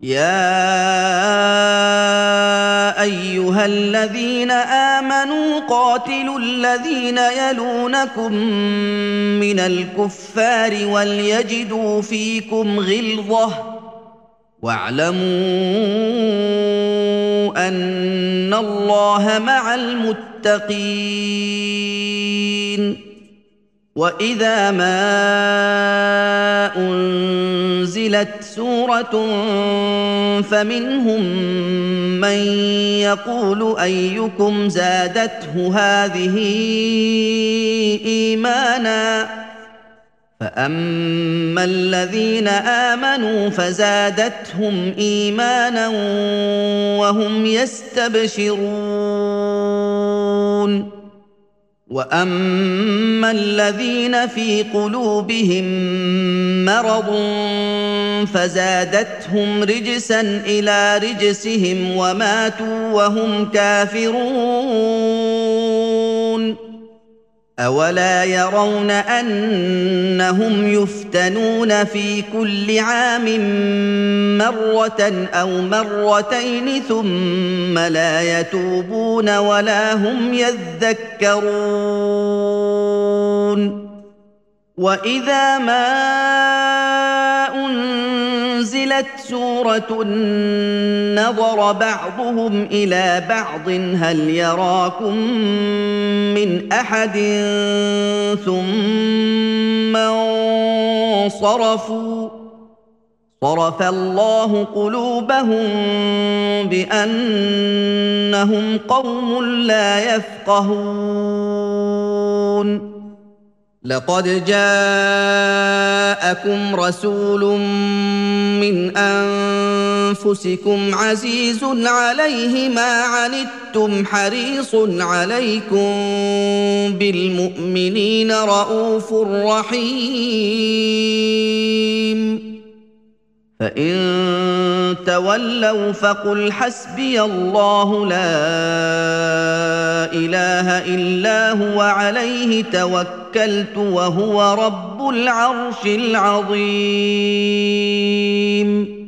يا ايها الذين امنوا قاتلوا الذين يلونكم من الكفار وليجدوا فيكم غلظه واعلموا ان الله مع المتقين واذا ما انزلت سوره فمنهم من يقول ايكم زادته هذه ايمانا فاما الذين امنوا فزادتهم ايمانا وهم يستبشرون واما الذين في قلوبهم مرض فزادتهم رجسا الى رجسهم وماتوا وهم كافرون اولا يرون انهم يفتنون في كل عام مره او مرتين ثم لا يتوبون ولا هم يذكرون واذا ما انزلت سوره نظر بعضهم الى بعض هل يراكم من احد ثم انصرفوا صرف الله قلوبهم بانهم قوم لا يفقهون لقد جاءكم رسول من انفسكم عزيز عليه ما عنتم حريص عليكم بالمؤمنين رءوف رحيم فان تولوا فقل حسبي الله لا اله الا هو عليه توكلت وهو رب العرش العظيم